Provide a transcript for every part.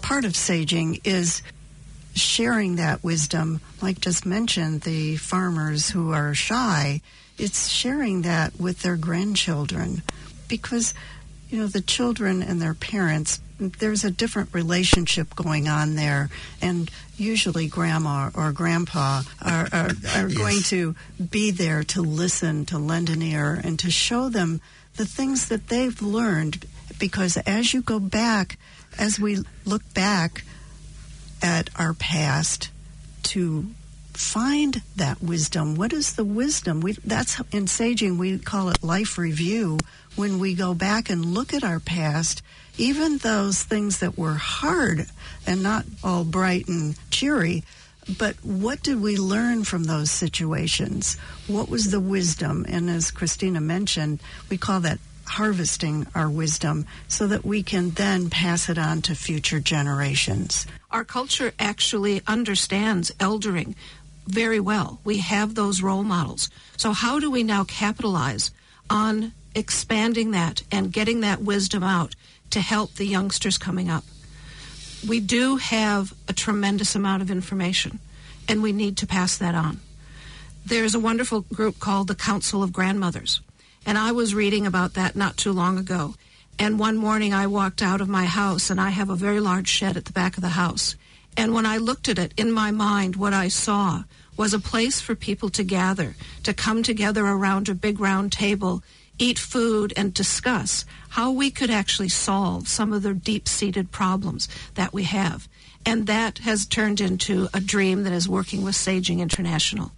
part of saging is sharing that wisdom. Like just mentioned, the farmers who are shy, it's sharing that with their grandchildren, because the children and their parents, there's a different relationship going on there, and usually grandma or grandpa are Yes. going to be there to listen, to lend an ear, and to show them the things that they've learned. Because as you go back, as we look back at our past to find that wisdom, what is the wisdom? That's in saging, we call it life review. When we go back and look at our past, even those things that were hard and not all bright and cheery, but what did we learn from those situations? What was the wisdom? And as Christina mentioned, we call that harvesting our wisdom so that we can then pass it on to future generations. Our culture actually understands eldering very well. We have those role models. So how do we now capitalize on expanding that and getting that wisdom out to help the youngsters coming up? We do have a tremendous amount of information, and we need to pass that on. There's a wonderful group called the Council of Grandmothers, and I was reading about that not too long ago. And one morning I walked out of my house, and I have a very large shed at the back of the house. And when I looked at it, in my mind, what I saw was a place for people to gather, to come together around a big round table, eat food, and discuss how we could actually solve some of the deep-seated problems that we have. And that has turned into a dream that is working with Saging International.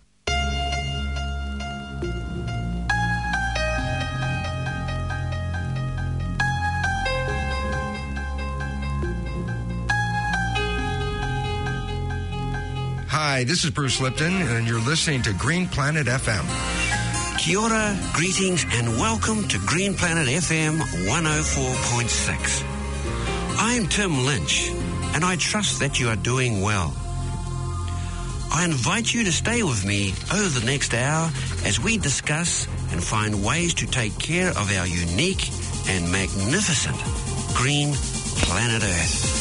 Hi, this is Bruce Lipton, and you're listening to Green Planet FM. Kia ora, greetings, and welcome to Green Planet FM 104.6. I'm Tim Lynch, and I trust that you are doing well. I invite you to stay with me over the next hour as we discuss and find ways to take care of our unique and magnificent green planet Earth.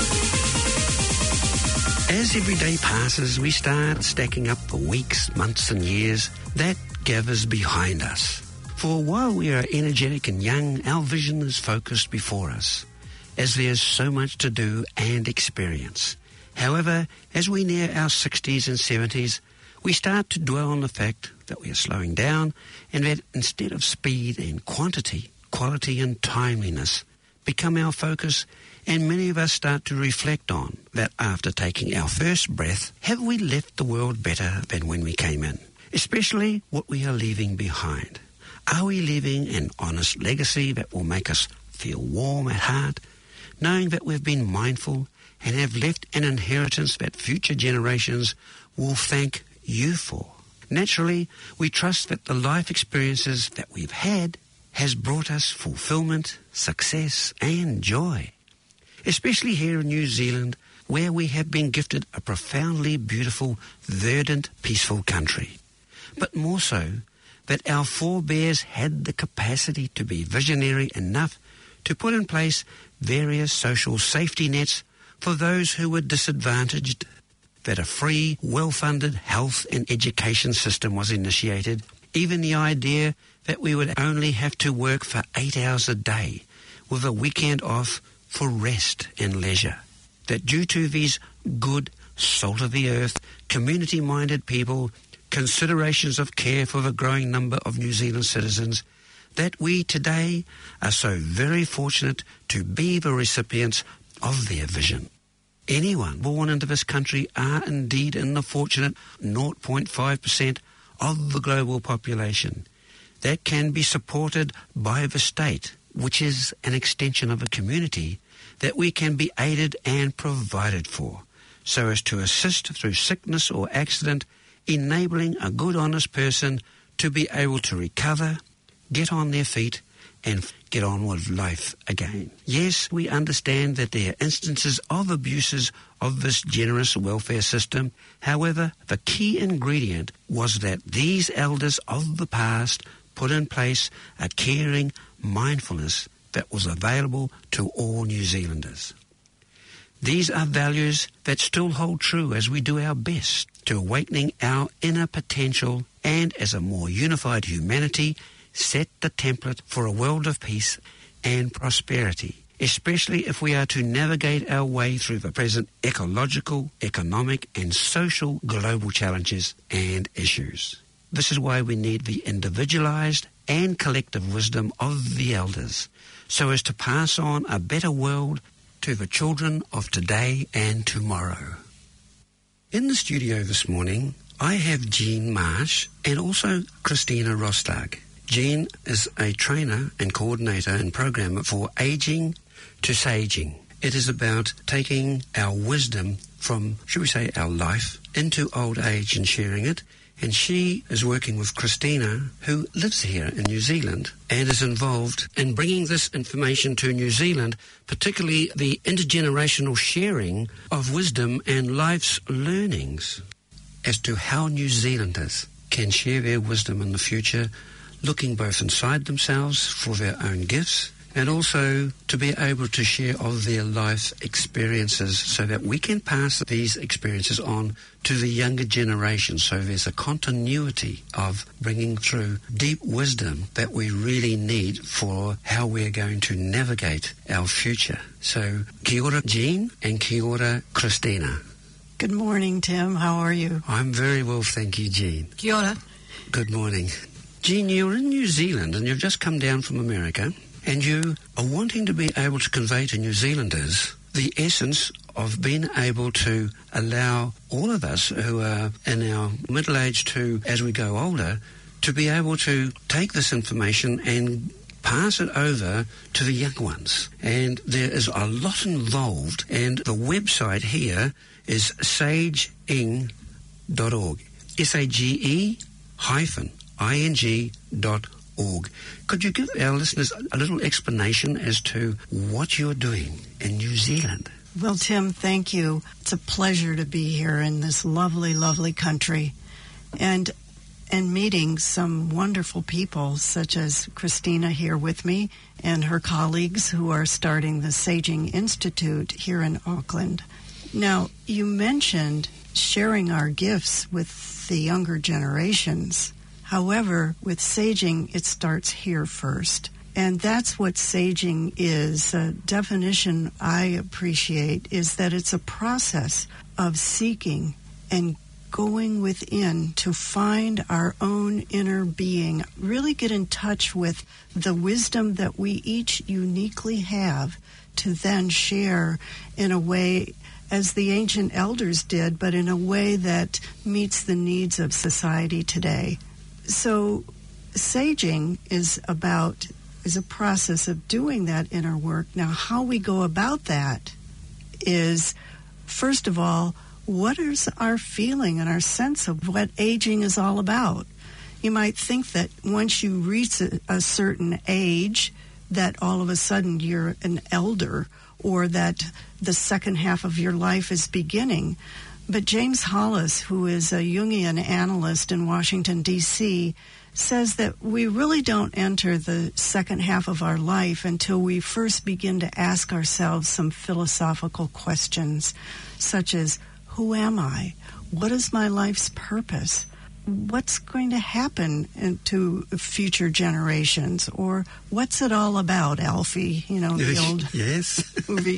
As every day passes, we start stacking up the weeks, months, and years that gathers behind us. For while we are energetic and young, our vision is focused before us, as there's so much to do and experience. However, as we near our 60s and 70s, we start to dwell on the fact that we are slowing down, and that instead of speed and quantity, quality and timeliness become our focus. And many of us start to reflect on that after taking our first breath, have we left the world better than when we came in? Especially what we are leaving behind. Are we leaving an honest legacy that will make us feel warm at heart, knowing that we've been mindful and have left an inheritance that future generations will thank you for? Naturally, we trust that the life experiences that we've had has brought us fulfillment, success and joy. Especially here in New Zealand, where we have been gifted a profoundly beautiful, verdant, peaceful country. But more so, that our forebears had the capacity to be visionary enough to put in place various social safety nets for those who were disadvantaged, that a free, well-funded health and education system was initiated, even the idea that we would only have to work for 8 hours a day with a weekend off for rest and leisure, that due to these good, salt-of-the-earth, community-minded people, considerations of care for the growing number of New Zealand citizens, that we today are so very fortunate to be the recipients of their vision. Anyone born into this country are indeed in the fortunate 0.5% of the global population that can be supported by the state, which is an extension of a community, that we can be aided and provided for, so as to assist through sickness or accident, enabling a good, honest person to be able to recover, get on their feet, and get on with life again. Yes, we understand that there are instances of abuses of this generous welfare system. However, the key ingredient was that these elders of the past put in place a caring mindfulness that was available to all New Zealanders. These are values that still hold true as we do our best to awakening our inner potential and, as a more unified humanity, set the template for a world of peace and prosperity, especially if we are to navigate our way through the present ecological, economic and social global challenges and issues. This is why we need the individualized and collective wisdom of the elders, so as to pass on a better world to the children of today and tomorrow. In the studio this morning, I have Jean Marsh and also Christina Rostag. Jean is a trainer and coordinator and programmer for Aging to Saging. It is about taking our wisdom from, should we say, our life into old age and sharing it. And she is working with Christina, who lives here in New Zealand and is involved in bringing this information to New Zealand, particularly the intergenerational sharing of wisdom and life's learnings as to how New Zealanders can share their wisdom in the future, looking both inside themselves for their own gifts and also to be able to share of their life experiences so that we can pass these experiences on to the younger generation. So there's a continuity of bringing through deep wisdom that we really need for how we're going to navigate our future. So kia ora Jean and kia ora Christina. Good morning, Tim. How are you? I'm very well, thank you, Jean. Kia ora. Good morning. Jean, you're in New Zealand and you've just come down from America. And you are wanting to be able to convey to New Zealanders the essence of being able to allow all of us who are in our middle age to, as we go older, to be able to take this information and pass it over to the young ones. And there is a lot involved, and the website here is saging.org, SAGE-ING.org. Could you give our listeners a little explanation as to what you're doing in New Zealand? Well, Tim, thank you. It's a pleasure to be here in this lovely, lovely country and meeting some wonderful people such as Christina here with me and her colleagues who are starting the Saging Institute here in Auckland. Now, you mentioned sharing our gifts with the younger generations. However, with saging, it starts here first. And that's what saging is. A definition I appreciate is that it's a process of seeking and going within to find our own inner being, really get in touch with the wisdom that we each uniquely have to then share in a way as the ancient elders did, but in a way that meets the needs of society today. So saging is a process of doing that inner work. Now, how we go about that is, first of all, what is our feeling and our sense of what aging is all about? You might think that once you reach a certain age, that all of a sudden you're an elder, or that the second half of your life is beginning. But James Hollis, who is a Jungian analyst in Washington, D.C., says that we really don't enter the second half of our life until we first begin to ask ourselves some philosophical questions, such as, who am I? What is my life's purpose? What's going to happen to future generations? Or what's it all about, Alfie? You know, the old movie.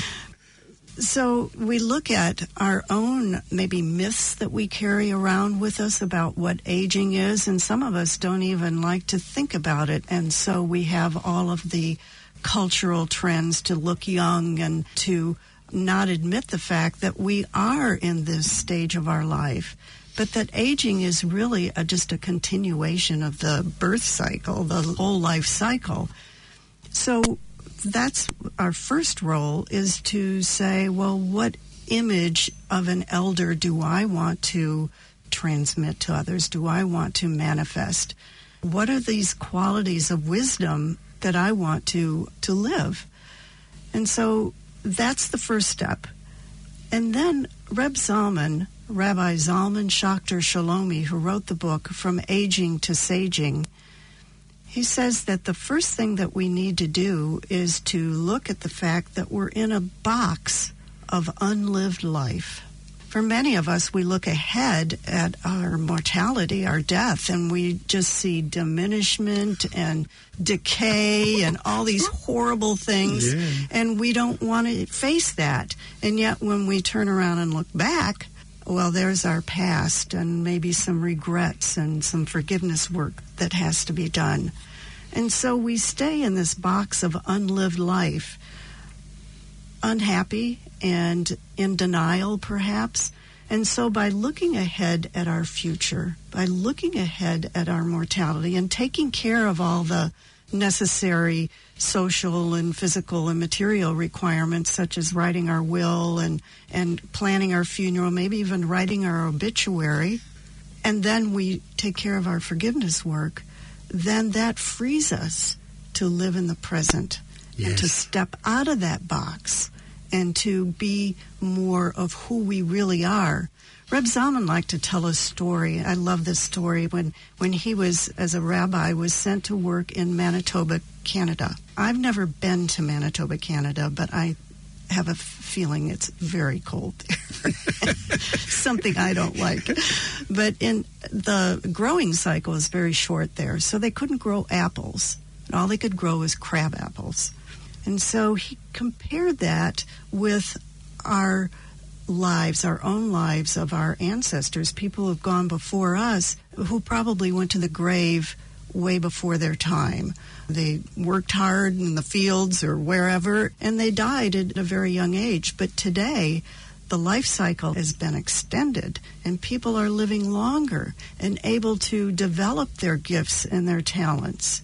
So we look at our own maybe myths that we carry around with us about what aging is, and some of us don't even like to think about it. And so we have all of the cultural trends to look young and to not admit the fact that we are in this stage of our life, but that aging is really just a continuation of the birth cycle, the whole life cycle. So that's our first role, is to say, well, what image of an elder do I want to transmit to others? Do I want to manifest? What are these qualities of wisdom that I want to live? And so that's the first step. And then Rabbi Zalman Schachter Shalomi, who wrote the book From Aging to Saging, he says that the first thing that we need to do is to look at the fact that we're in a box of unlived life. For many of us, we look ahead at our mortality, our death, and we just see diminishment and decay and all these horrible things, and we don't want to face that. And yet when we turn around and look back, well, there's our past and maybe some regrets and some forgiveness work that has to be done. And so we stay in this box of unlived life, unhappy and in denial, perhaps. And so by looking ahead at our future, by looking ahead at our mortality and taking care of all the necessary social and physical and material requirements, such as writing our will and planning our funeral, maybe even writing our obituary, and then we take care of our forgiveness work, then that frees us to live in the present and to step out of that box and to be more of who we really are. Reb Zalman liked to tell a story. I love this story. When he was, as a rabbi, was sent to work in Manitoba, Canada. I've never been to Manitoba, Canada, but I have a feeling it's very cold there. Something I don't like. But in the growing cycle is very short there, so they couldn't grow apples. And all they could grow was crab apples. And so he compared that with our lives, our own lives of our ancestors, people who have gone before us, who probably went to the grave way before their time. They worked hard in the fields or wherever, and they died at a very young age. But today, the life cycle has been extended, and people are living longer and able to develop their gifts and their talents.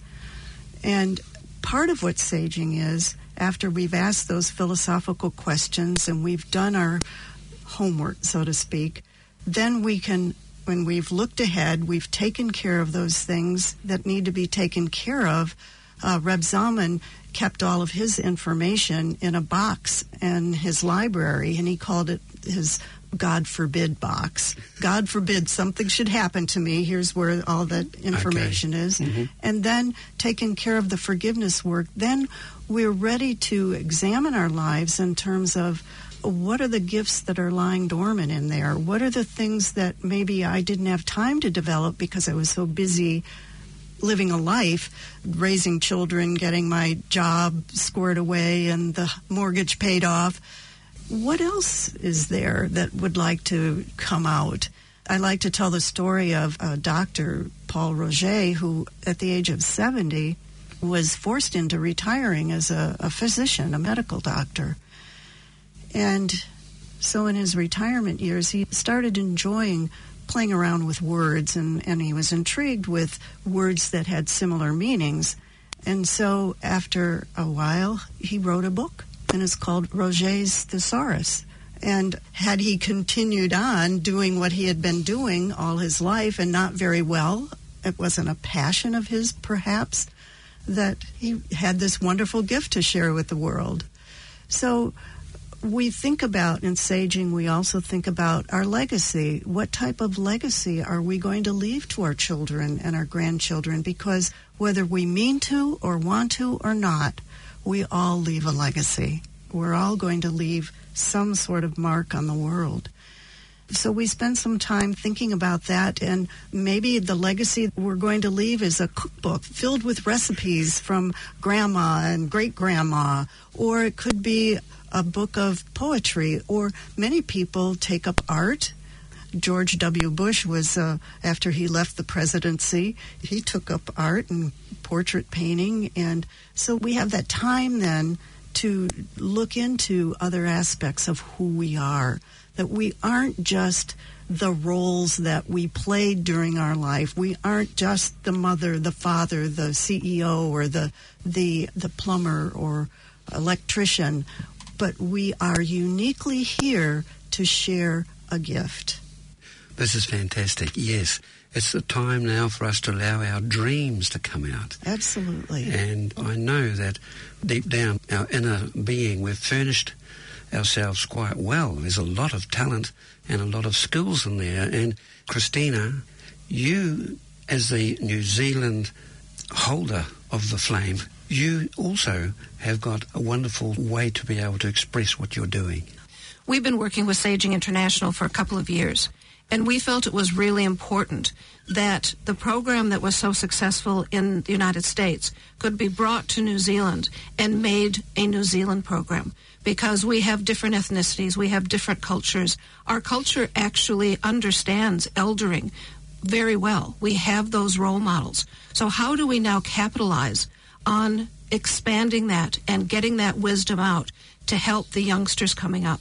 And part of what saging is, after we've asked those philosophical questions and we've done our homework, so to speak, then we can, when we've looked ahead, we've taken care of those things that need to be taken care of. Reb Zalman kept all of his information in a box in his library, and he called it his God forbid box. God forbid something should happen to me. Here's where all that information is. Mm-hmm. And then taking care of the forgiveness work, then we're ready to examine our lives in terms of what are the gifts that are lying dormant in there? What are the things that maybe I didn't have time to develop because I was so busy living a life, raising children, getting my job squared away and the mortgage paid off? What else is there that would like to come out? I like to tell the story of Dr. Paul Roger, who at the age of 70 was forced into retiring as a physician, a medical doctor. And so in his retirement years, he started enjoying playing around with words, and he was intrigued with words that had similar meanings. And so after a while, he wrote a book, and it's called Roger's Thesaurus. And had he continued on doing what he had been doing all his life and not very well, it wasn't a passion of his, perhaps, that he had this wonderful gift to share with the world. So we think about, in saging, we also think about our legacy. What type of legacy are we going to leave to our children and our grandchildren? Because whether we mean to or want to or not, we all leave a legacy. We're all going to leave some sort of mark on the world. So we spend some time thinking about that, and maybe the legacy we're going to leave is a cookbook filled with recipes from grandma and great-grandma, or it could be a book of poetry, or many people take up art. George W. Bush was, after he left the presidency, he took up art and portrait painting, and so we have that time then to look into other aspects of who we are, that we aren't just the roles that we played during our life. We aren't just the mother, the father, the CEO, or the plumber or electrician, but we are uniquely here to share a gift. This is fantastic. Yes, it's the time now for us to allow our dreams to come out. Absolutely. And I know that deep down, our inner being, we've furnished ourselves quite well. There's a lot of talent and a lot of skills in there. And Christina, you, as the New Zealand holder of the flame, you also have got a wonderful way to be able to express what you're doing. We've been working with Saging International for a couple of years, and we felt it was really important that the program that was so successful in the United States could be brought to New Zealand and made a New Zealand program, because we have different ethnicities, we have different cultures. Our culture actually understands eldering very well. We have those role models. So how do we now capitalize on expanding that and getting that wisdom out to help the youngsters coming up?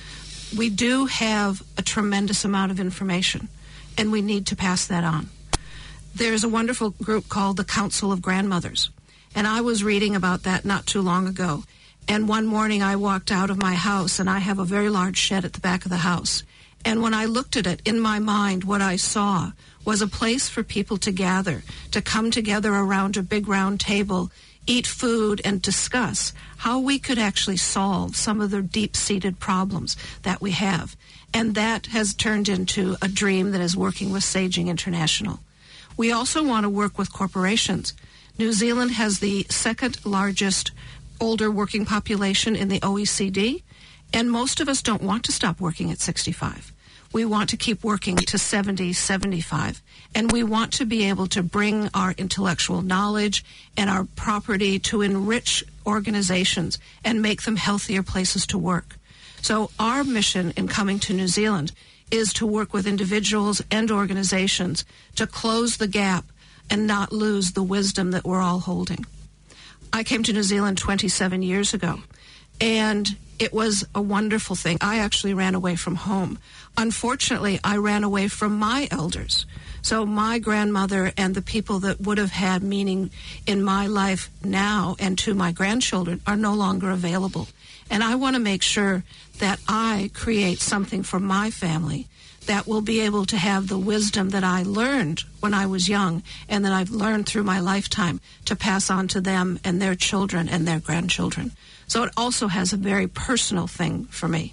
We do have a tremendous amount of information, and we need to pass that on. There's a wonderful group called the Council of Grandmothers, and I was reading about that not too long ago. And one morning I walked out of my house, and I have a very large shed at the back of the house. And when I looked at it, in my mind, what I saw was a place for people to gather, to come together around a big round table, eat food, and discuss how we could actually solve some of the deep-seated problems that we have. And that has turned into a dream that is working with Saging International. We also want to work with corporations. New Zealand has the second largest older working population in the OECD, and most of us don't want to stop working at 65. We want to keep working to 70, 75, and we want to be able to bring our intellectual knowledge and our property to enrich organizations and make them healthier places to work. So our mission in coming to New Zealand is to work with individuals and organizations to close the gap and not lose the wisdom that we're all holding. I came to New Zealand 27 years ago, and it was a wonderful thing. I actually ran away from home. Unfortunately, I ran away from my elders. So my grandmother and the people that would have had meaning in my life now and to my grandchildren are no longer available. And I want to make sure that I create something for my family that will be able to have the wisdom that I learned when I was young and that I've learned through my lifetime to pass on to them and their children and their grandchildren. So it also has a very personal thing for me.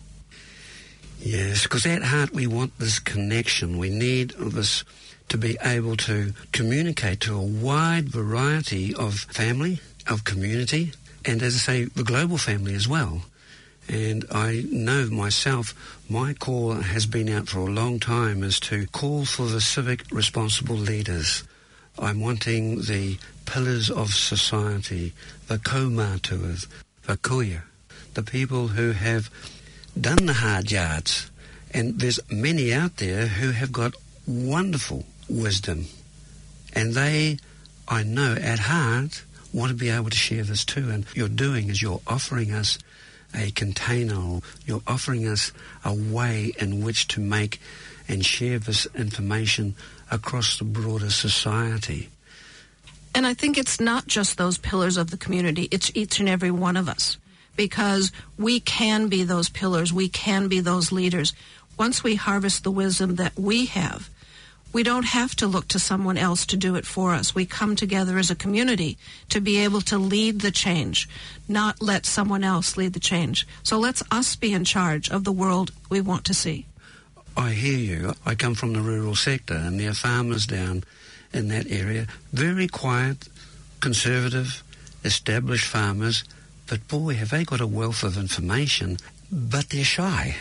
Yes, because at heart we want this connection. We need this to be able to communicate to a wide variety of family, of community, and as I say, the global family as well. And I know myself, my call has been out for a long time, is to call for the civic responsible leaders. I'm wanting the pillars of society, the kaumātuas, the kuia, the people who have done the hard yards. And there's many out there who have got wonderful wisdom. And they, I know, at heart, want to be able to share this too. And you're doing is you're offering us a container, or you're offering us a way in which to make and share this information across the broader society. And I think it's not just those pillars of the community, it's each and every one of us, because we can be those pillars, we can be those leaders. Once we harvest the wisdom that we have, we don't have to look to someone else to do it for us. We come together as a community to be able to lead the change, not let someone else lead the change. So let's us be in charge of the world we want to see. I hear you. I come from the rural sector, and there are farmers down in that area, very quiet, conservative, established farmers, but boy, have they got a wealth of information. But they're shy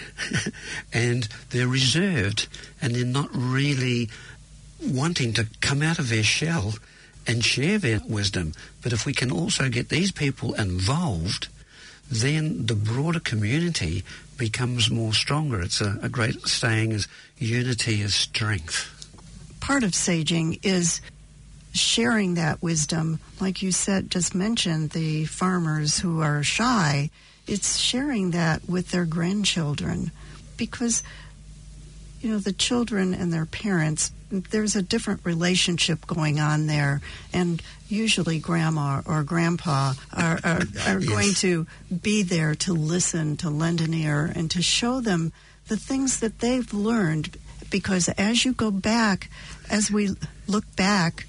and they're reserved, and they're not really wanting to come out of their shell and share their wisdom. But if we can also get these people involved, then the broader community becomes more stronger. It's a great saying is unity is strength. Part of saging is sharing that wisdom. Like you said, just mentioned the farmers who are shy. It's sharing that with their grandchildren, because, you know, the children and their parents, there's a different relationship going on there, and usually grandma or grandpa are Yes. going to be there to listen, to lend an ear, and to show them the things that they've learned, because as you go back, as we look back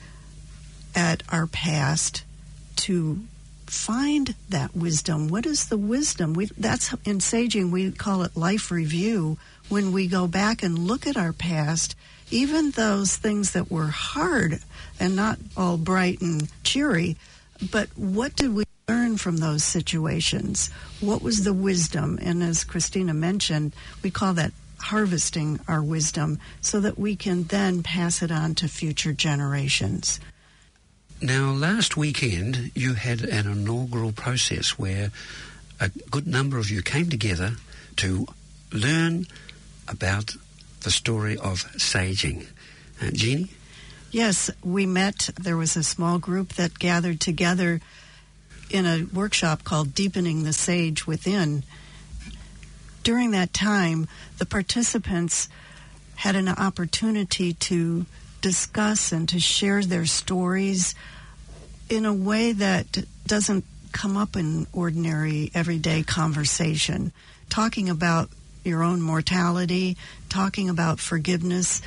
at our past, to find that wisdom. What is the wisdom? That's in saging, we call it life review. When we go back and look at our past, even those things that were hard and not all bright and cheery, but what did we learn from those situations? What was the wisdom? And as Christina mentioned, we call that harvesting our wisdom so that we can then pass it on to future generations. Now, last weekend, you had an inaugural process where a good number of you came together to learn about the story of saging. Jeannie? Yes, we met. There was a small group that gathered together in a workshop called Deepening the Sage Within. During that time, the participants had an opportunity to discuss and to share their stories in a way that doesn't come up in ordinary, everyday conversation. Talking about your own mortality, talking about forgiveness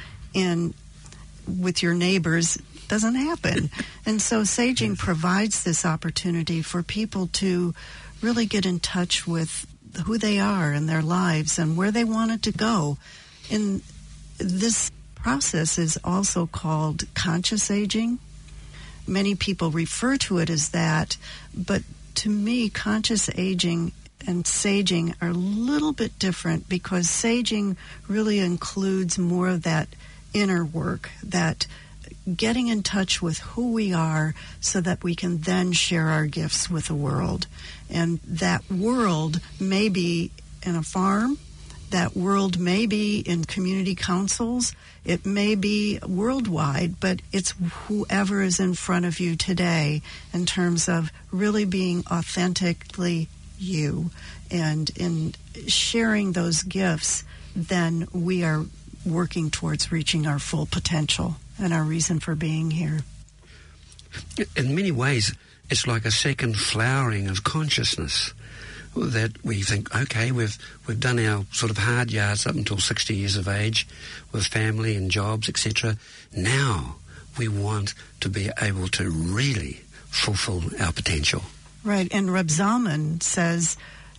with your neighbors doesn't happen. And so saging provides this opportunity for people to really get in touch with who they are in their lives and where they wanted to go. And this process is also called conscious aging. Many people refer to it as that, but to me, conscious aging and saging are a little bit different because saging really includes more of that inner work, that getting in touch with who we are so that we can then share our gifts with the world. And that world may be in a farm, that world may be in community councils, it may be worldwide, but it's whoever is in front of you today in terms of really being authentically you. And in sharing those gifts, then we are working towards reaching our full potential and our reason for being here. In many ways, it's like a second flowering of consciousness that we think, okay, we've done our sort of hard yards up until 60 years of age with family and jobs, etc. Now we want to be able to really fulfill our potential. Right, and Reb Zalman says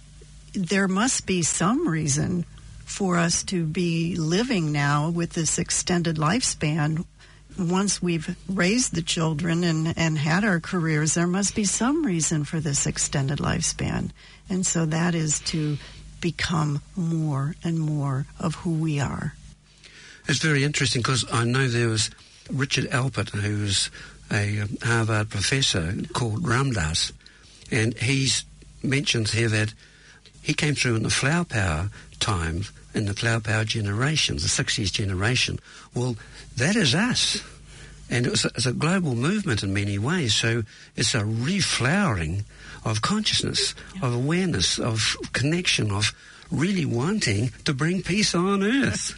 there must be some reason for us to be living now with this extended lifespan. Once we've raised the children and had our careers, there must be some reason for this extended lifespan. And so that is to become more and more of who we are. It's very interesting because I know there was Richard Alpert, who's a Harvard professor called Ram Dass, and he mentions here that he came through in the flower power times, in the flower power generation, the 60s generation. Well, that is us. And it's a global movement in many ways. So it's a reflowering of consciousness, of awareness, of connection, of really wanting to bring peace on earth.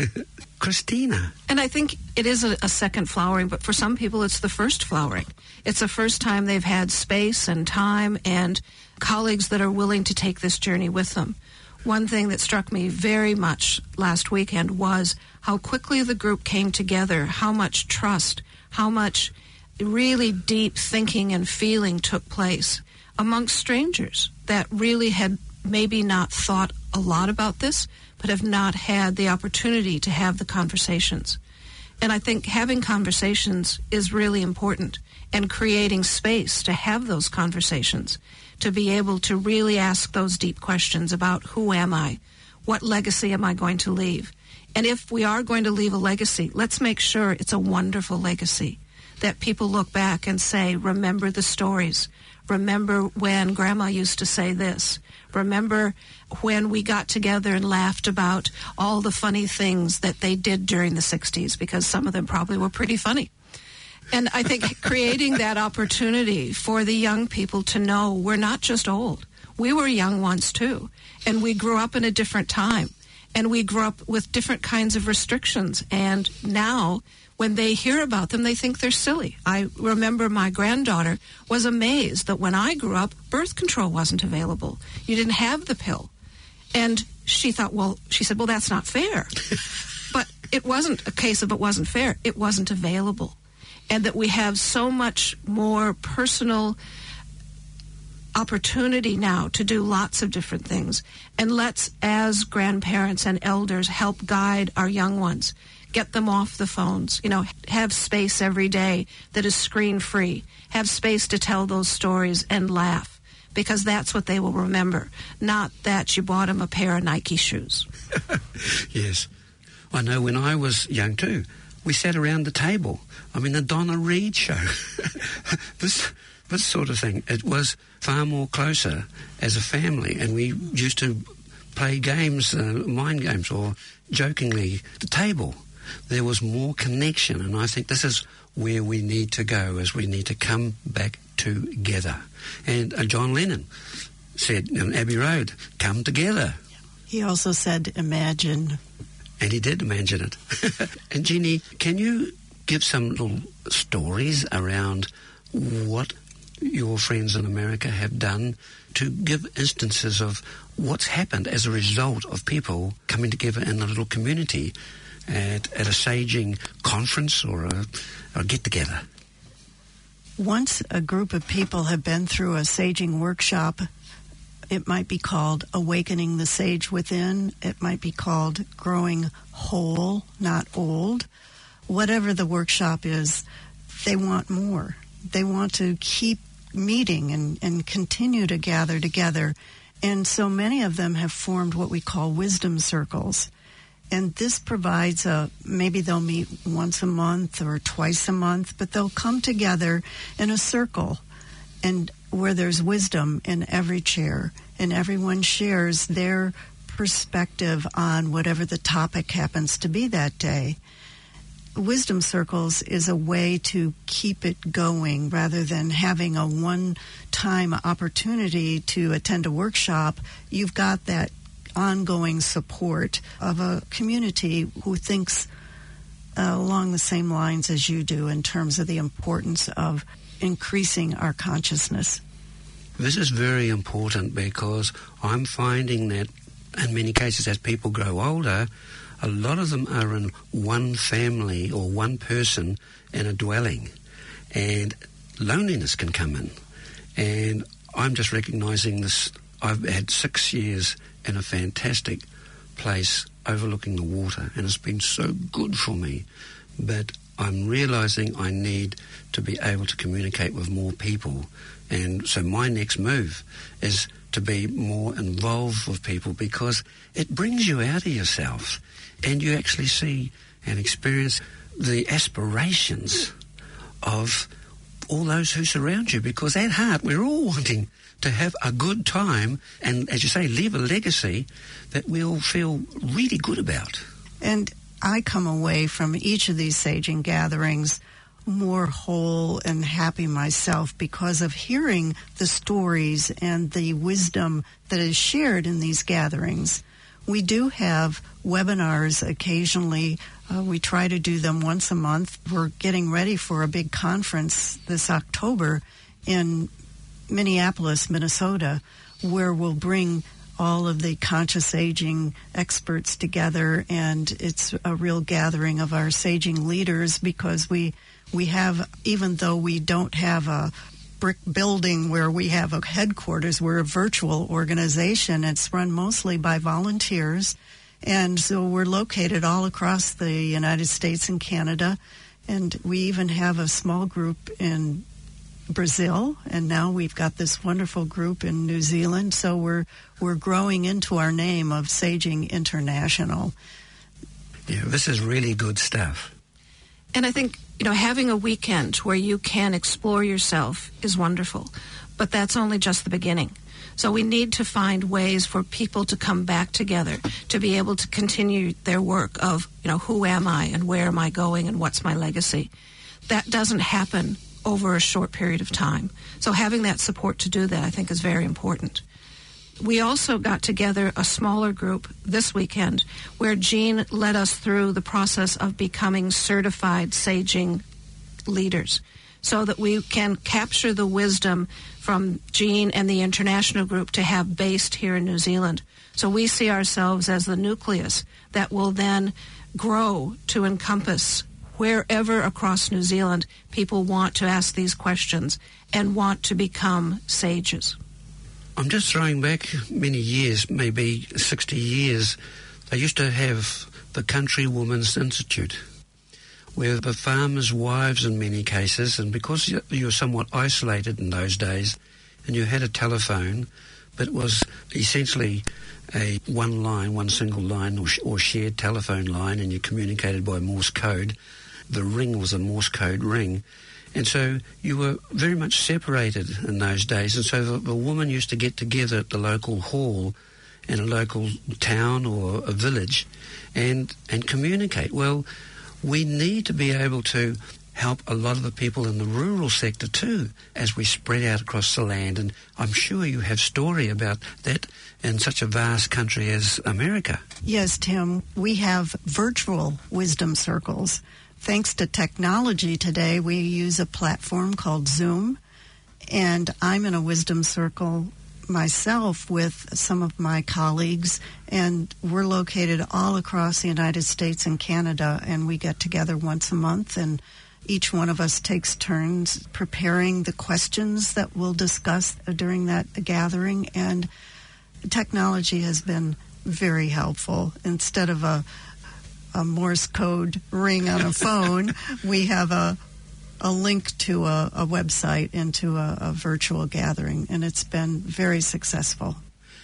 Christina. And I think it is a second flowering, but for some people it's the first flowering. It's the first time they've had space and time and colleagues that are willing to take this journey with them. One thing that struck me very much last weekend was how quickly the group came together, how much trust, how much really deep thinking and feeling took place amongst strangers that really had maybe not thought a lot about this, but have not had the opportunity to have the conversations. And I think having conversations is really important, and creating space to have those conversations, to be able to really ask those deep questions about who am I? What legacy am I going to leave? And if we are going to leave a legacy, let's make sure it's a wonderful legacy, that people look back and say, remember the stories. Remember when Grandma used to say this. Remember when we got together and laughed about all the funny things that they did during the 60s, because some of them probably were pretty funny. And I think creating that opportunity for the young people to know we're not just old. We were young once too. And we grew up in a different time. And we grew up with different kinds of restrictions. And now, when they hear about them, they think they're silly. I remember my granddaughter was amazed that when I grew up, birth control wasn't available. You didn't have the pill. And she said, well, that's not fair. But it wasn't a case of it wasn't fair. It wasn't available. And that we have so much more personal opportunity now to do lots of different things. And let's, as grandparents and elders, help guide our young ones. Get them off the phones. Have space every day that is screen-free. Have space to tell those stories and laugh. because that's what they will remember, not that you bought them a pair of Nike shoes. Yes. I know when I was young too, we sat around the table. I mean, the Donna Reed show. this sort of thing. It was far more closer as a family, and we used to play games, mind games, or jokingly, the table. There was more connection, and I think this is where we need to go, is we need to come back together. And John Lennon said on Abbey Road, come together. He also said, imagine. And he did imagine it. And Jeannie, can you give some little stories around what your friends in America have done to give instances of what's happened as a result of people coming together in a little community at a saging conference or a get-together? Once a group of people have been through a saging workshop, it might be called Awakening the Sage Within. It might be called Growing Whole, Not Old. Whatever the workshop is, they want more. They want to keep meeting and continue to gather together. And so many of them have formed what we call wisdom circles. And this provides maybe they'll meet once a month or twice a month, but they'll come together in a circle and where there's wisdom in every chair, and everyone shares their perspective on whatever the topic happens to be that day. Wisdom circles is a way to keep it going rather than having a one-time opportunity to attend a workshop. You've got that ongoing support of a community who thinks along the same lines as you do in terms of the importance of increasing our consciousness. This is very important because I'm finding that in many cases as people grow older, a lot of them are in one family or one person in a dwelling, and loneliness can come in. And I'm just recognizing this. I've had 6 years in a fantastic place overlooking the water, and it's been so good for me. But I'm realizing I need to be able to communicate with more people. And so my next move is to be more involved with people, because it brings you out of yourself and you actually see and experience the aspirations of all those who surround you, because at heart we're all wanting to have a good time and, as you say, leave a legacy that we'll feel really good about. And I come away from each of these saging gatherings more whole and happy myself because of hearing the stories and the wisdom that is shared in these gatherings. We do have webinars occasionally. We try to do them once a month. We're getting ready for a big conference this October in Minneapolis, Minnesota, where we'll bring all of the conscious aging experts together, and it's a real gathering of our saging leaders, because we have, even though we don't have a brick building where we have a headquarters, we're a virtual organization. It's run mostly by volunteers, and so we're located all across the United States and Canada, and we even have a small group in Brazil, and now we've got this wonderful group in New Zealand. So we're growing into our name of Saging International. Yeah, this is really good stuff. And I think, having a weekend where you can explore yourself is wonderful, but that's only just the beginning. So we need to find ways for people to come back together, to be able to continue their work of, who am I and where am I going and what's my legacy. That doesn't happen over a short period of time. So having that support to do that, I think, is very important. We also got together a smaller group this weekend where Jean led us through the process of becoming certified saging leaders, so that we can capture the wisdom from Jean and the international group to have based here in New Zealand. So we see ourselves as the nucleus that will then grow to encompass wherever across New Zealand people want to ask these questions and want to become sages. I'm just throwing back many years, maybe 60 years. They used to have the Country Women's Institute, where the farmers' wives in many cases, and because you were somewhat isolated in those days, and you had a telephone, but it was essentially a one single line or shared telephone line, and you communicated by Morse code. The ring was a Morse code ring. And so you were very much separated in those days. And so the woman used to get together at the local hall in a local town or a village and communicate. Well, we need to be able to help a lot of the people in the rural sector too as we spread out across the land. And I'm sure you have story about that in such a vast country as America. Yes, Tim. We have virtual wisdom circles. Thanks to technology today, we use a platform called Zoom. And I'm in a wisdom circle myself with some of my colleagues, and we're located all across the United States and Canada, and we get together once a month, and each one of us takes turns preparing the questions that we'll discuss during that gathering. And technology has been very helpful. Instead of a Morse code ring on a phone, we have a link to a website into a virtual gathering, and it's been very successful.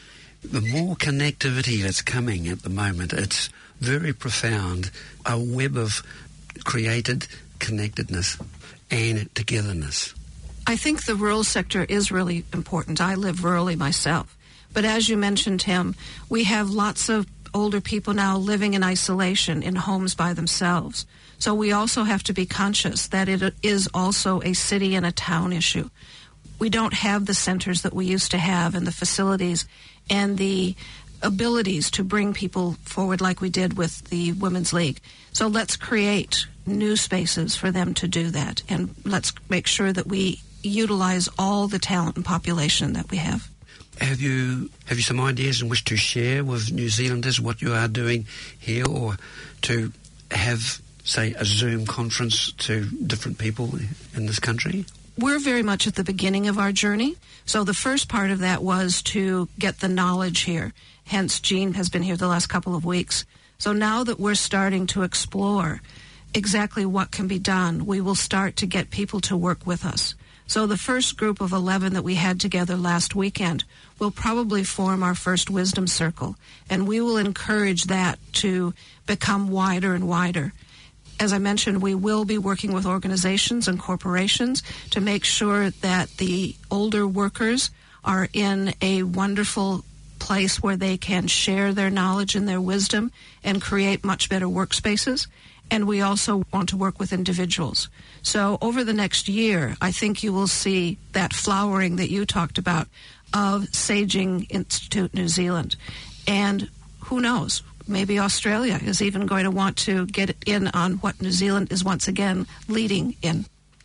The more connectivity that's coming at the moment, it's very profound. A web of created connectedness and togetherness. I think the rural sector is really important. I live rurally myself. But as you mentioned, Tim, we have lots of older people now living in isolation in homes by themselves. So we also have to be conscious that it is also a city and a town issue. We don't have the centers that we used to have and the facilities and the abilities to bring people forward like we did with the Women's League. So let's create new spaces for them to do that, and let's make sure that we utilize all the talent and population that we have. Have you some ideas in which to share with New Zealanders what you are doing here, or to have, say, a Zoom conference to different people in this country? We're very much at the beginning of our journey. So the first part of that was to get the knowledge here. Hence, Jean has been here the last couple of weeks. So now that we're starting to explore exactly what can be done, we will start to get people to work with us. So the first group of 11 that we had together last weekend will probably form our first wisdom circle, and we will encourage that to become wider and wider. As I mentioned, we will be working with organizations and corporations to make sure that the older workers are in a wonderful place where they can share their knowledge and their wisdom and create much better workspaces. And we also want to work with individuals. So over the next year, I think you will see that flowering that you talked about of Saging Institute New Zealand. And who knows, maybe Australia is even going to want to get in on what New Zealand is once again leading in.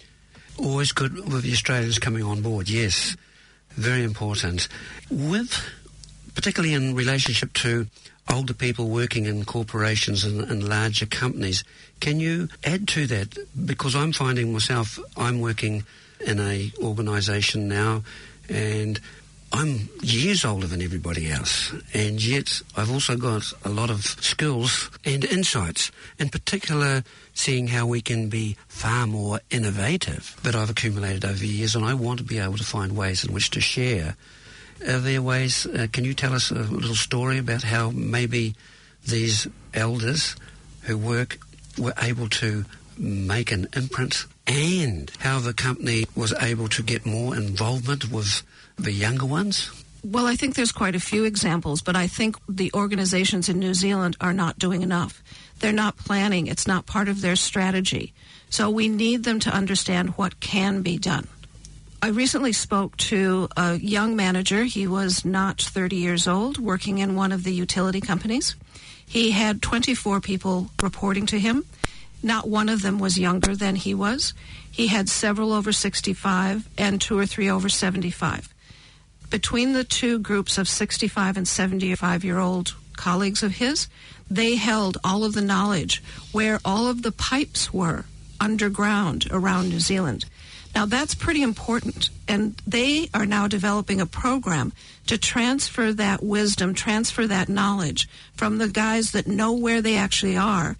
Always good with the Australians coming on board, yes. Very important. Particularly in relationship to older people working in corporations and larger companies, can you add to that? Because I'm finding myself, I'm working in a organisation now, and I'm years older than everybody else, and yet I've also got a lot of skills and insights, in particular seeing how we can be far more innovative that I've accumulated over the years, and I want to be able to find ways in which to share. Are there ways, can you tell us a little story about how maybe these elders who work were able to make an imprint, and how the company was able to get more involvement with the younger ones? Well, I think there's quite a few examples, but I think the organizations in New Zealand are not doing enough. They're not planning. It's not part of their strategy. So we need them to understand what can be done. I recently spoke to a young manager. He was not 30 years old, working in one of the utility companies. He had 24 people reporting to him. Not one of them was younger than he was. He had several over 65 and 2 or 3 over 75. Between the two groups of 65 and 75-year-old colleagues of his, they held all of the knowledge where all of the pipes were underground around New Zealand. Now, that's pretty important, and they are now developing a program to transfer that wisdom, transfer that knowledge from the guys that know where they actually are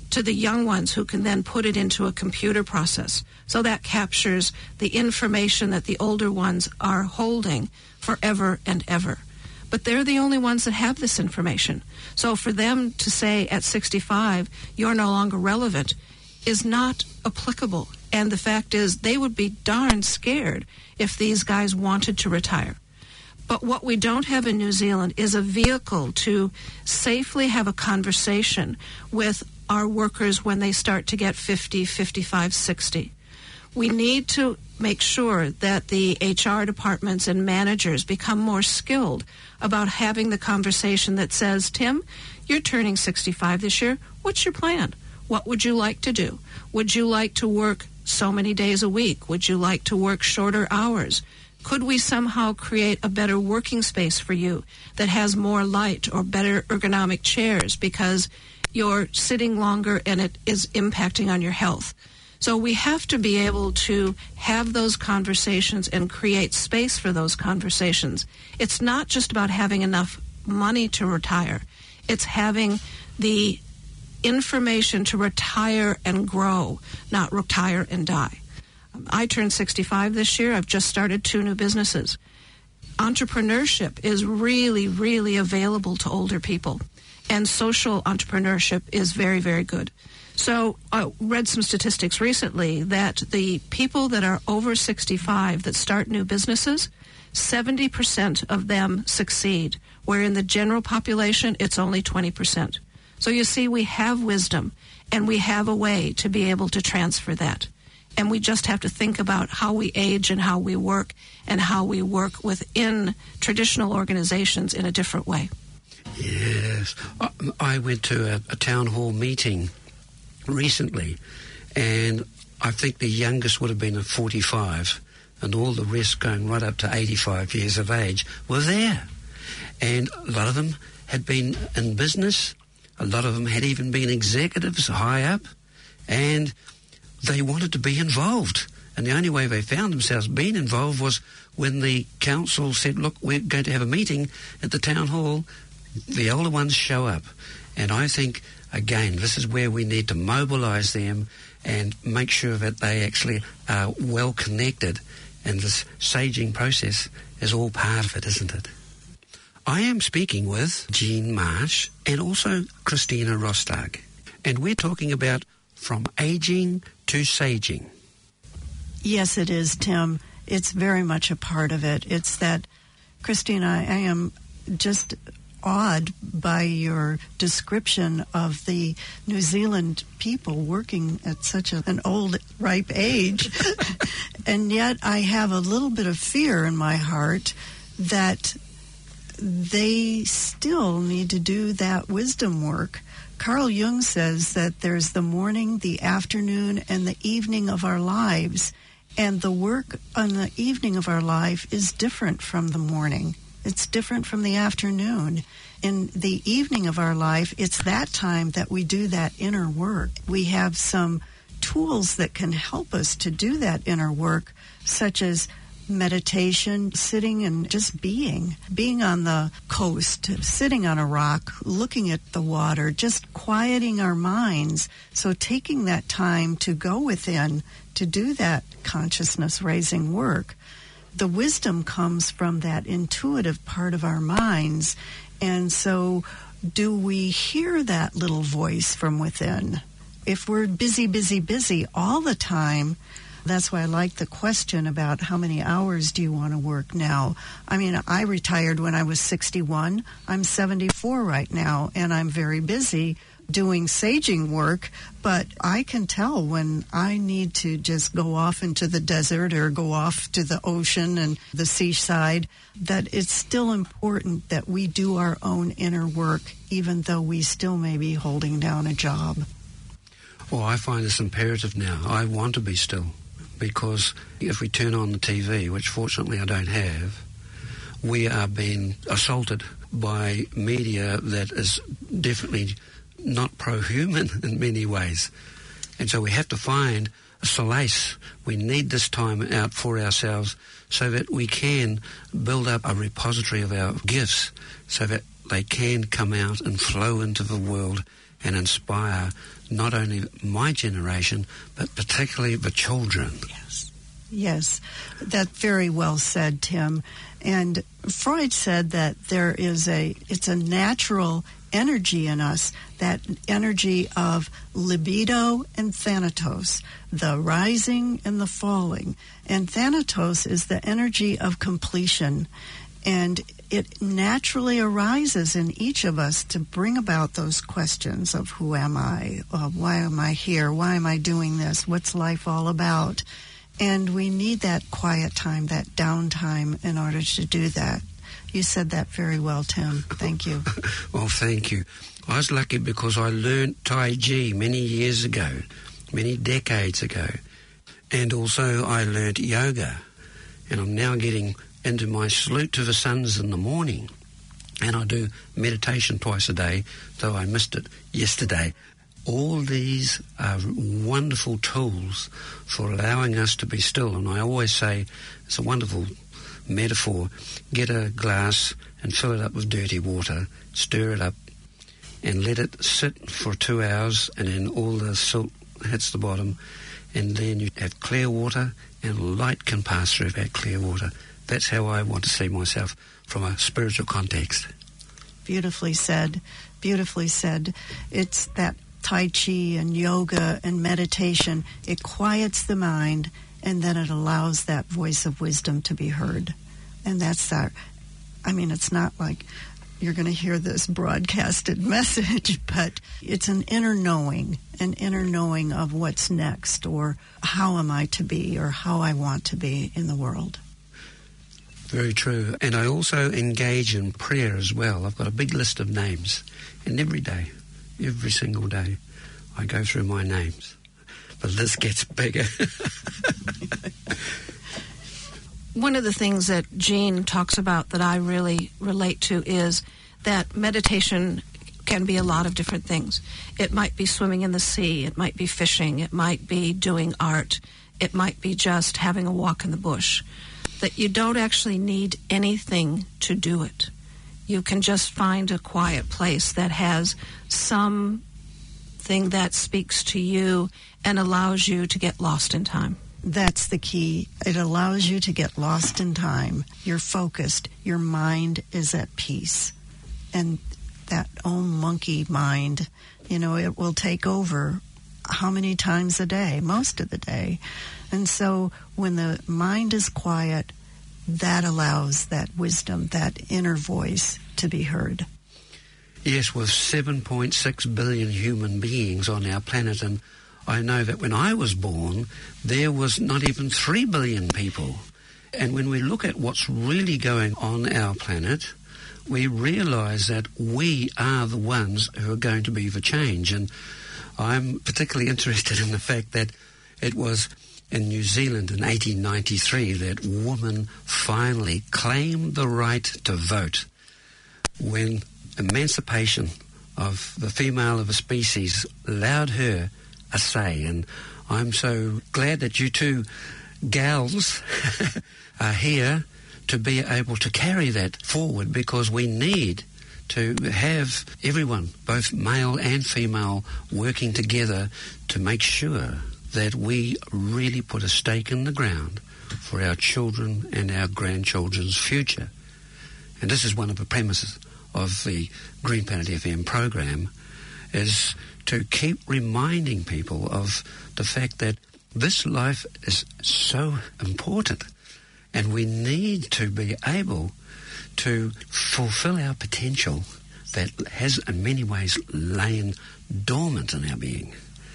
to the young ones who can then put it into a computer process. So that captures the information that the older ones are holding forever and ever. But they're the only ones that have this information. So for them to say at 65, you're no longer relevant, is not applicable. And the fact is, they would be darn scared if these guys wanted to retire. But what we don't have in New Zealand is a vehicle to safely have a conversation with our workers when they start to get 50, 55, 60. We need to make sure that the HR departments and managers become more skilled about having the conversation that says, Tim, you're turning 65 this year. What's your plan? What would you like to do? Would you like to work so many days a week? Would you like to work shorter hours? Could we somehow create a better working space for you that has more light or better ergonomic chairs because you're sitting longer and it is impacting on your health? So we have to be able to have those conversations and create space for those conversations. It's not just about having enough money to retire. It's having the information to retire and grow, not retire and die. I turned 65 this year. I've just started 2 new businesses. Entrepreneurship is really, really available to older people, and social entrepreneurship is very, very good. So I read some statistics recently that the people that are over 65 that start new businesses, 70% of them succeed, where in the general population, it's only 20%. So you see, we have wisdom, and we have a way to be able to transfer that. And we just have to think about how we age and how we work within traditional organizations in a different way. Yes. I went to a town hall meeting recently, and I think the youngest would have been at 45, and all the rest going right up to 85 years of age were there. And a lot of them had been in business. A lot of them had even been executives high up, and they wanted to be involved. And the only way they found themselves being involved was when the council said, look, we're going to have a meeting at the town hall. The older ones show up. And I think, again, this is where we need to mobilise them and make sure that they actually are well connected. And this saging process is all part of it, isn't it? I am speaking with Jean Marsh and also Christina Rostag. And we're talking about from aging to saging. Yes, it is, Tim. It's very much a part of it. It's that, Christina, I am just awed by your description of the New Zealand people working at such an old, ripe age. And yet I have a little bit of fear in my heart that they still need to do that wisdom work. Carl Jung says that there's the morning, the afternoon, and the evening of our lives. And the work on the evening of our life is different from the morning. It's different from the afternoon. In the evening of our life, it's that time that we do that inner work. We have some tools that can help us to do that inner work, such as meditation, sitting and just being on the coast, sitting on a rock, looking at the water, just quieting our minds. So taking that time to go within to do that consciousness raising work. The wisdom comes from that intuitive part of our minds. And so do we hear that little voice from within? If we're busy all the time, that's why I like the question about how many hours do you want to work now. I mean, I retired when I was 61. I'm 74 right now, and I'm very busy doing saging work, but I can tell when I need to just go off into the desert or go off to the ocean and the seaside, that it's still important that we do our own inner work, even though we still may be holding down a job. Well, I find this imperative now. I want to be still. Because if we turn on the TV, which fortunately I don't have, we are being assaulted by media that is definitely not pro-human in many ways. And so we have to find a solace. We need this time out for ourselves so that we can build up a repository of our gifts so that they can come out and flow into the world and inspire not only my generation, but particularly the children. Yes, that's very well said, Tim. And Freud said that it's a natural energy in us, that energy of libido and thanatos, the rising and the falling. And thanatos is the energy of completion. And it naturally arises in each of us to bring about those questions of who am I? Why am I here? Why am I doing this? What's life all about? And we need that quiet time, that downtime in order to do that. You said that very well, Tim. Thank you. Well, thank you. I was lucky because I learned Tai Chi many years ago, many decades ago. And also I learned yoga. And I'm now getting into my salute to the suns in the morning. And I do meditation twice a day, though I missed it yesterday. All these are wonderful tools for allowing us to be still. And I always say, it's a wonderful metaphor, get a glass and fill it up with dirty water, stir it up, and let it sit for 2 hours, and then all the silt hits the bottom, and then you have clear water, and light can pass through that clear water. That's how I want to see myself from a spiritual context. Beautifully said. Beautifully said. It's that Tai Chi and yoga and meditation, it quiets the mind, and then it allows that voice of wisdom to be heard. And that's it's not like you're going to hear this broadcasted message, but it's an inner knowing of what's next, or how am I to be, or how I want to be in the world. Very true. And I also engage in prayer as well. I've got a big list of names, and every day, every single day, I go through my names. But this gets bigger. One of the things that Jean talks about that I really relate to is that meditation can be a lot of different things. It might be swimming in the sea. It might be fishing. It might be doing art. It might be just having a walk in the bush. That you don't actually need anything to do it. You can just find a quiet place that has something that speaks to you and allows you to get lost in time. That's the key. It allows you to get lost in time. You're focused. Your mind is at peace. And that old monkey mind, it will take over how many times a day? Most of the day. And so when the mind is quiet, that allows that wisdom, that inner voice to be heard. Yes, with 7.6 billion human beings on our planet, and I know that when I was born, there was not even 3 billion people. And when we look at what's really going on our planet, we realize that we are the ones who are going to be the change. And I'm particularly interested in the fact that it was in New Zealand in 1893 that women finally claimed the right to vote, when emancipation of the female of a species allowed her a say. And I'm so glad that you two gals are here to be able to carry that forward, because we need to have everyone, both male and female, working together to make sure that we really put a stake in the ground for our children and our grandchildren's future. And this is one of the premises of the Green Planet FM program, is to keep reminding people of the fact that this life is so important, and we need to be able to fulfill our potential that has in many ways lain dormant in our being.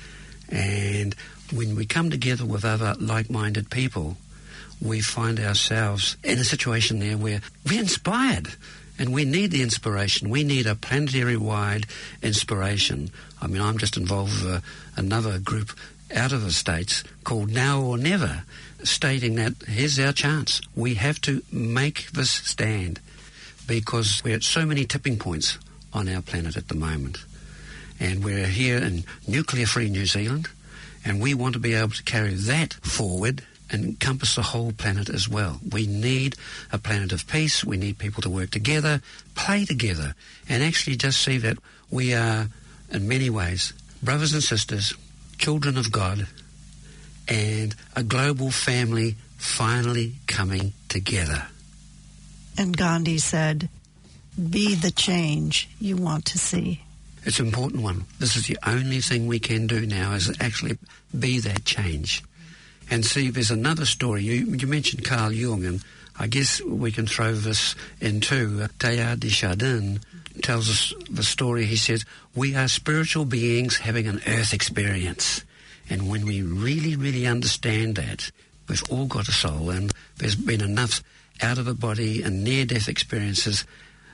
And when we come together with other like-minded people, we find ourselves in a situation there where we're inspired, and we need the inspiration. We need a planetary-wide inspiration. I mean, I'm just involved with another group out of the States called Now or Never, stating that here's our chance. We have to make this stand, because we're at so many tipping points on our planet at the moment. And we're here in nuclear-free New Zealand, and we want to be able to carry that forward encompass the whole planet as well. We need a planet of peace. We need people to work together, play together, and actually just see that we are, in many ways, brothers and sisters, children of God, and a global family finally coming together. And Gandhi said, be the change you want to see. It's an important one. This is the only thing we can do now, is actually be that change. And see, there's another story. You mentioned Carl Jung, and I guess we can throw this in too. Teilhard de Chardin tells us the story. He says, we are spiritual beings having an earth experience. And when we really, really understand that, we've all got a soul, and there's been enough out-of-the-body and near-death experiences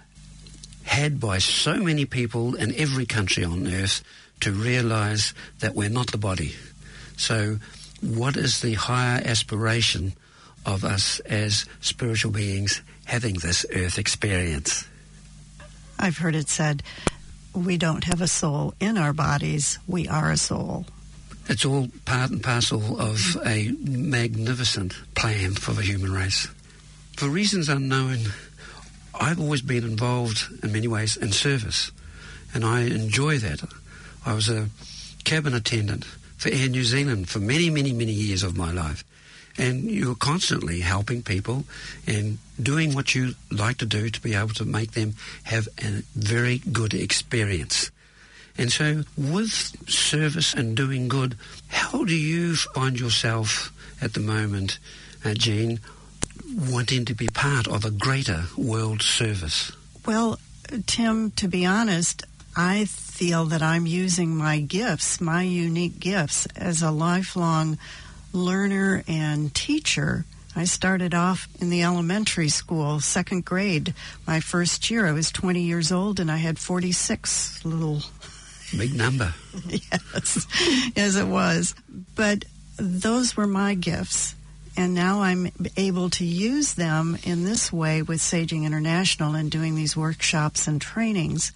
had by so many people in every country on earth to realise that we're not the body. So what is the higher aspiration of us as spiritual beings having this earth experience? I've heard it said, we don't have a soul in our bodies, we are a soul. It's all part and parcel of a magnificent plan for the human race. For reasons unknown, I've always been involved in many ways in service, and I enjoy that. I was a cabin attendant for Air New Zealand for many, many, many years of my life. And you're constantly helping people and doing what you like to do to be able to make them have a very good experience. And so with service and doing good, how do you find yourself at the moment, Jean, wanting to be part of a greater world service? Well, Tim, to be honest, I feel that I'm using my gifts, my unique gifts, as a lifelong learner and teacher. I started off in the elementary school, second grade. My first year, I was 20 years old, and I had 46 little... Big number. Yes, it was. But those were my gifts. And now I'm able to use them in this way with Saging International and doing these workshops and trainings.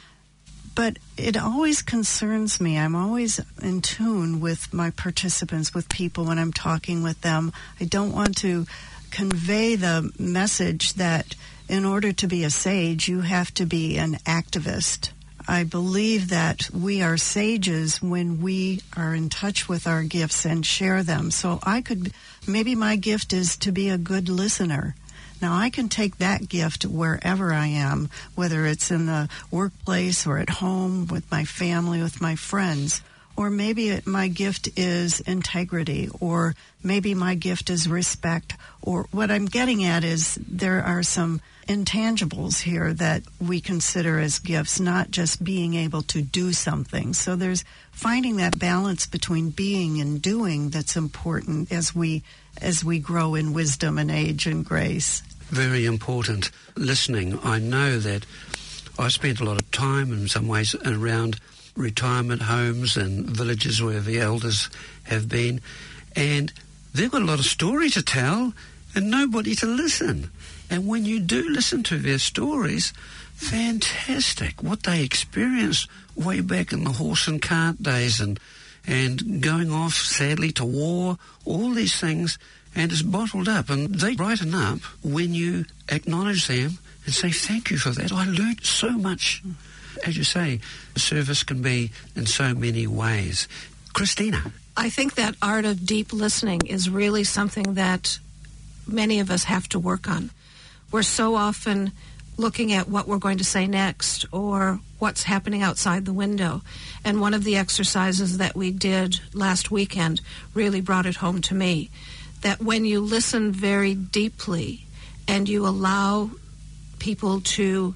But it always concerns me. I'm always in tune with my participants, with people when I'm talking with them. I don't want to convey the message that in order to be a sage, you have to be an activist. I believe that we are sages when we are in touch with our gifts and share them. So maybe my gift is to be a good listener. Now, I can take that gift wherever I am, whether it's in the workplace or at home with my family, with my friends. Or maybe my gift is integrity, or maybe my gift is respect. Or what I'm getting at is there are some intangibles here that we consider as gifts, not just being able to do something. So there's finding that balance between being and doing that's important as we grow in wisdom and age and grace. Very important. Listening. I know that I spent a lot of time in some ways around retirement homes and villages where the elders have been, and they've got a lot of story to tell and nobody to listen. And when you do listen to their stories, fantastic. What they experienced way back in the horse and cart days and going off, sadly, to war, all these things, and it's bottled up. And they brighten up when you acknowledge them and say, thank you for that. I learned so much. As you say, service can be in so many ways. Christina. I think that art of deep listening is really something that many of us have to work on. We're so often looking at what we're going to say next or what's happening outside the window. And one of the exercises that we did last weekend really brought it home to me, that when you listen very deeply and you allow people to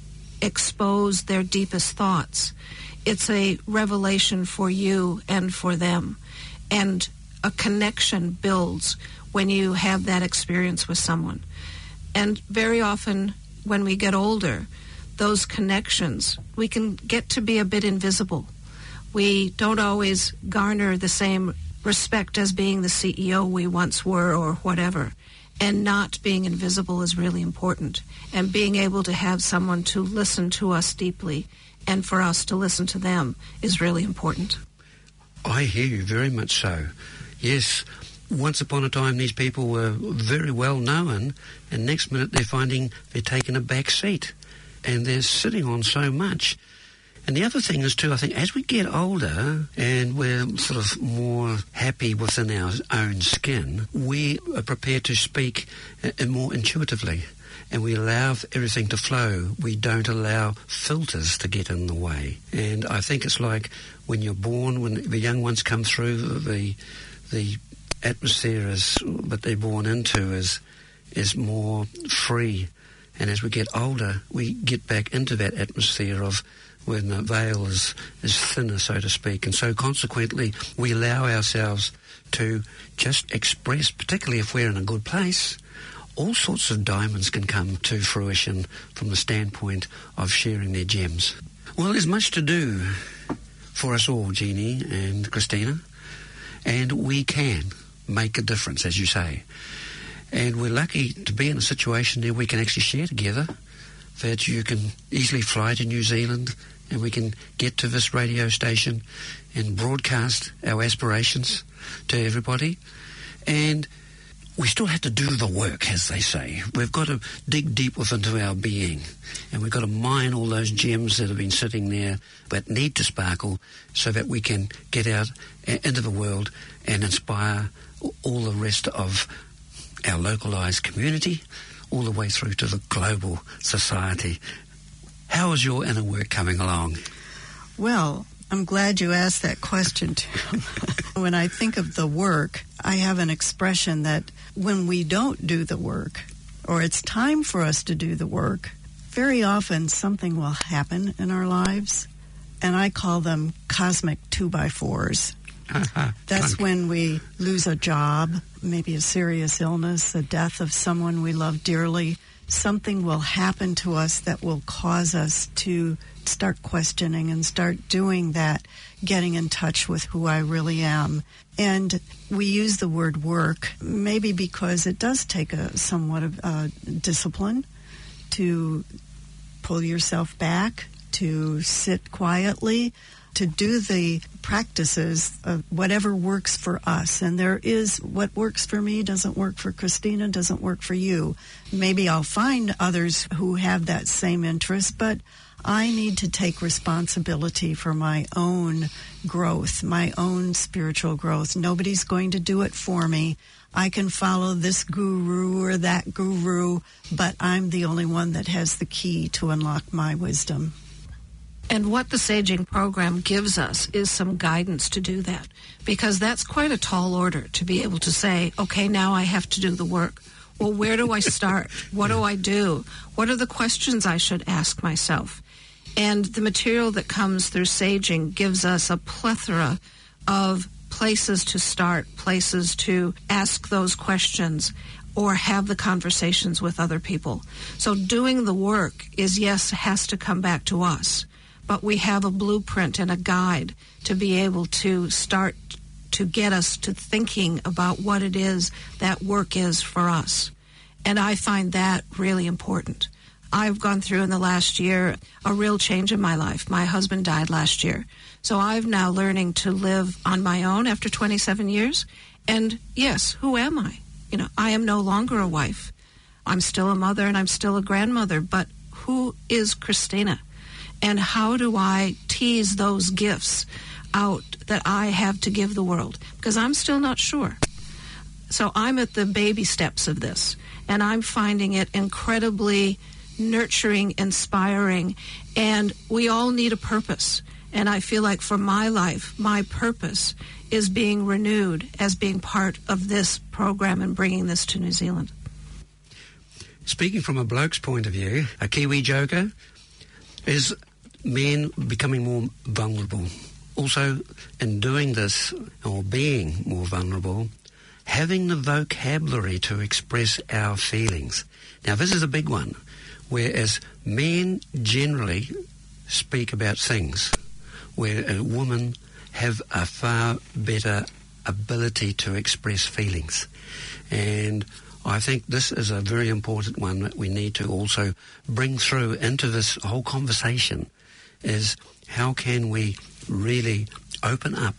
expose their deepest thoughts, it's a revelation for you and for them. And a connection builds when you have that experience with someone. And very often when we get older, those connections, we can get to be a bit invisible. We don't always garner the same respect as being the CEO we once were or whatever. And not being invisible is really important. And being able to have someone to listen to us deeply and for us to listen to them is really important. I hear you very much so. Yes, once upon a time these people were very well known, and next minute they're finding they're taking a back seat and they're sitting on so much. And the other thing is too, I think, as we get older and we're sort of more happy within our own skin, we are prepared to speak more intuitively, and we allow everything to flow. We don't allow filters to get in the way. And I think it's like when you're born, when the young ones come through, the atmosphere that they're born into is more free. And as we get older, we get back into that atmosphere of when the veil is thinner, so to speak. And so consequently, we allow ourselves to just express, particularly if we're in a good place. All sorts of diamonds can come to fruition from the standpoint of sharing their gems. Well, there's much to do for us all, Jeannie and Christina, and we can make a difference, as you say. And we're lucky to be in a situation where we can actually share together, that you can easily fly to New Zealand and we can get to this radio station and broadcast our aspirations to everybody. And we still have to do the work, as they say. We've got to dig deep into our being, and we've got to mine all those gems that have been sitting there that need to sparkle so that we can get out into the world and inspire all the rest of our localised community, all the way through to the global society. How is your inner work coming along? Well, I'm glad you asked that question, Tim. When I think of the work, I have an expression that when we don't do the work, or it's time for us to do the work, very often something will happen in our lives, and I call them cosmic 2x4s. That's when we lose a job, maybe a serious illness, the death of someone we love dearly. Something will happen to us that will cause us to start questioning and start doing that, getting in touch with who I really am. And we use the word work, maybe because it does take somewhat of discipline to pull yourself back, to sit quietly, to do the practices of whatever works for us. And there is what works for me doesn't work for Christina, doesn't work for you. Maybe I'll find others who have that same interest, but I need to take responsibility for my own growth, my own spiritual growth. Nobody's going to do it for me. I can follow this guru or that guru, but I'm the only one that has the key to unlock my wisdom. And what the Saging program gives us is some guidance to do that, because that's quite a tall order to be able to say, okay, now I have to do the work. Well, where do I start? What do I do? What are the questions I should ask myself? And the material that comes through Saging gives us a plethora of places to start, places to ask those questions or have the conversations with other people. So doing the work has to come back to us. But we have a blueprint and a guide to be able to start to get us to thinking about what it is that work is for us. And I find that really important. I've gone through in the last year a real change in my life. My husband died last year. So I'm now learning to live on my own after 27 years. And yes, who am I? I am no longer a wife. I'm still a mother and I'm still a grandmother. But who is Christina? And how do I tease those gifts out that I have to give the world? Because I'm still not sure. So I'm at the baby steps of this, and I'm finding it incredibly nurturing, inspiring, and we all need a purpose. And I feel like for my life, my purpose is being renewed as being part of this program and bringing this to New Zealand. Speaking from a bloke's point of view, a Kiwi joker is men becoming more vulnerable. Also, in doing this, or being more vulnerable, having the vocabulary to express our feelings. Now, this is a big one, whereas men generally speak about things, where a woman have a far better ability to express feelings. And I think this is a very important one that we need to also bring through into this whole conversation, is how can we really open up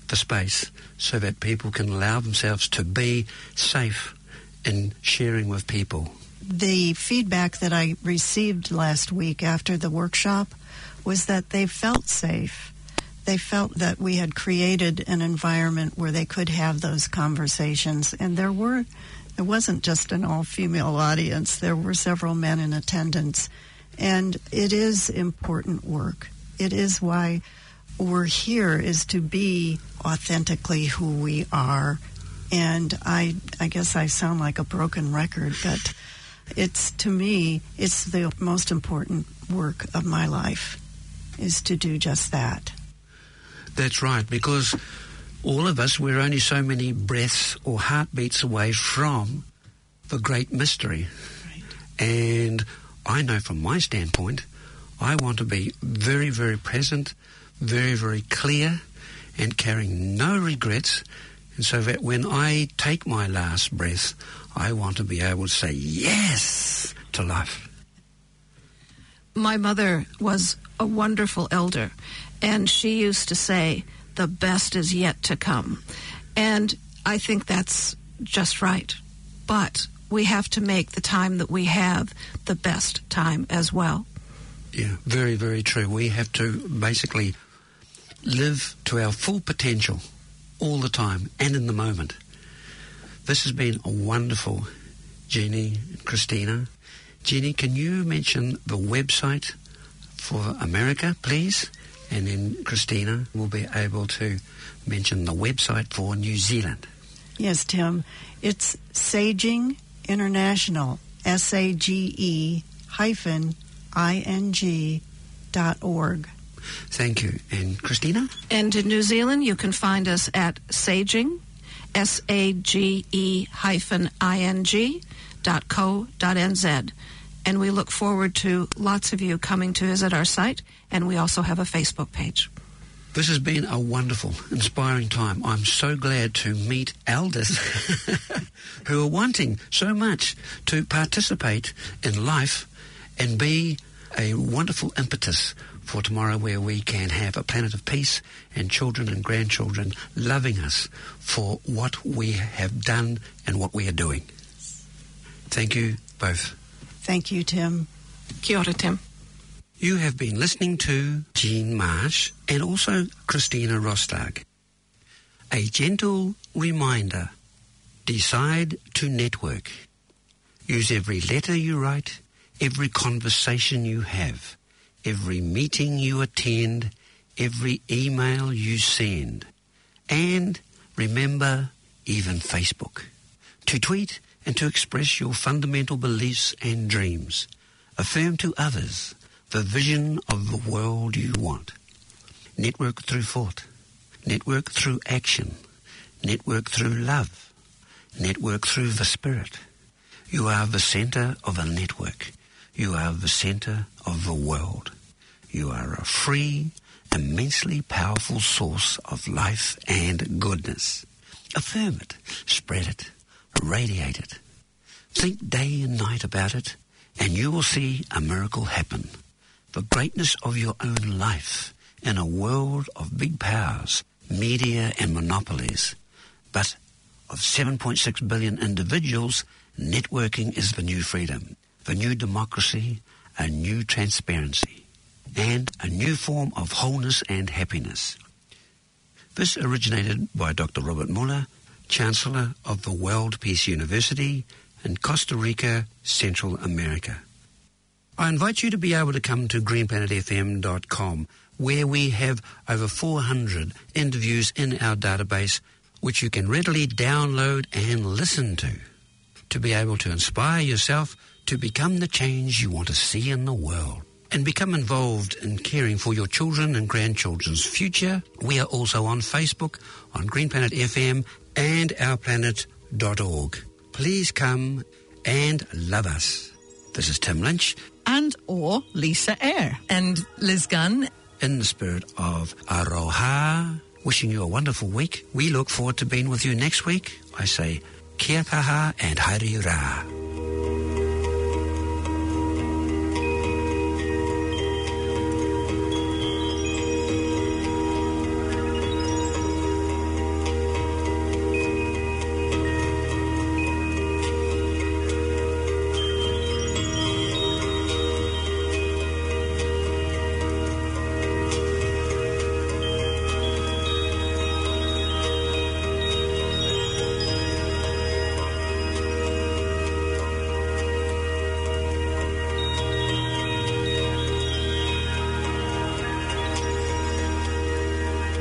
the space so that people can allow themselves to be safe in sharing with people. The feedback that I received last week after the workshop was that they felt safe. They felt that we had created an environment where they could have those conversations. And there wasn't just an all-female audience. There were several men in attendance. And it is important work. It is why we're here, is to be authentically who we are. And I guess I sound like a broken record, but to me, it's the most important work of my life, is to do just that. That's right, because all of us, we're only so many breaths or heartbeats away from the great mystery. Right. And I know from my standpoint, I want to be very, very present, very, very clear, and carrying no regrets. And so that when I take my last breath, I want to be able to say yes to life. My mother was a wonderful elder, and she used to say, the best is yet to come. And I think that's just right. But we have to make the time that we have the best time as well. Yeah, very, very true. We have to basically live to our full potential all the time and in the moment. This has been a wonderful, Jeannie and Christina. Jeannie, can you mention the website for America, please? And then Christina will be able to mention the website for New Zealand. Yes, Tim. It's Saging International, SAGE-ING.org. Thank you. And Christina? And in New Zealand, you can find us at Saging, SAGE-ING.co.nz. And we look forward to lots of you coming to visit our site, and we also have a Facebook page. This has been a wonderful, inspiring time. I'm so glad to meet elders who are wanting so much to participate in life and be a wonderful impetus for tomorrow, where we can have a planet of peace and children and grandchildren loving us for what we have done and what we are doing. Thank you both. Thank you, Tim. Kia ora, Tim. You have been listening to Jean Marsh and also Christina Rostag. A gentle reminder: decide to network. Use every letter you write, every conversation you have, every meeting you attend, every email you send. And remember, even Facebook. To tweet and to express your fundamental beliefs and dreams. Affirm to others the vision of the world you want. Network through thought. Network through action. Network through love. Network through the spirit. You are the center of a network. You are the center of the world. You are a free, immensely powerful source of life and goodness. Affirm it. Spread it. Radiate it. Think day and night about it, and you will see a miracle happen. The greatness of your own life in a world of big powers, media and monopolies, but of 7.6 billion individuals, networking is the new freedom, the new democracy, a new transparency, and a new form of wholeness and happiness. This originated by Dr. Robert Muller, Chancellor of the World Peace University in Costa Rica, Central America. I invite you to be able to come to greenplanetfm.com, where we have over 400 interviews in our database, which you can readily download and listen to be able to inspire yourself to become the change you want to see in the world and become involved in caring for your children and grandchildren's future. We are also on Facebook, on Green Planet FM, and ourplanet.org. Please come and love us. This is Tim Lynch. And or Lisa Eyre. And Liz Gunn. In the spirit of Aroha, wishing you a wonderful week. We look forward to being with you next week. I say, kia kaha and haere rā.